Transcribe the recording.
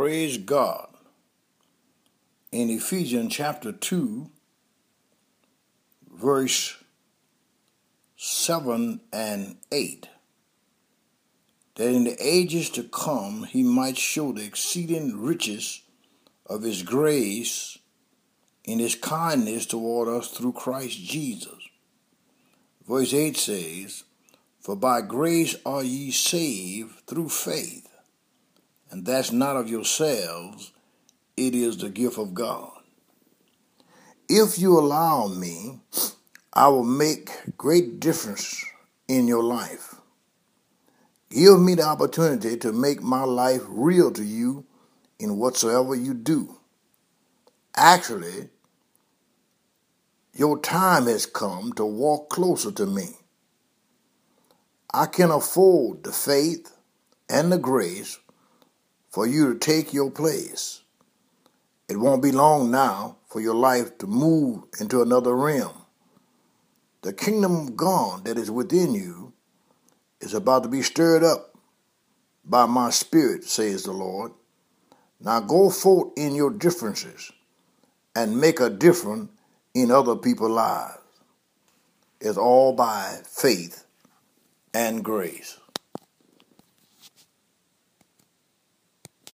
Praise God. In Ephesians chapter 2, verse 7 and 8, that in the ages to come he might show the exceeding riches of his grace in his kindness toward us through Christ Jesus. Verse 8 says, For by grace are ye saved through faith, and that's not of yourselves, it is the gift of God. If you allow me, I will make great difference in your life. Give me the opportunity to make my life real to you in whatsoever you do. Actually, your time has come to walk closer to me. I can afford the faith and the grace for you to take your place. It won't be long now for your life to move into another realm. The kingdom of God that is within you is about to be stirred up by my spirit, says the Lord. Now go forth in your differences and make a difference in other people's lives. It's all by faith and grace.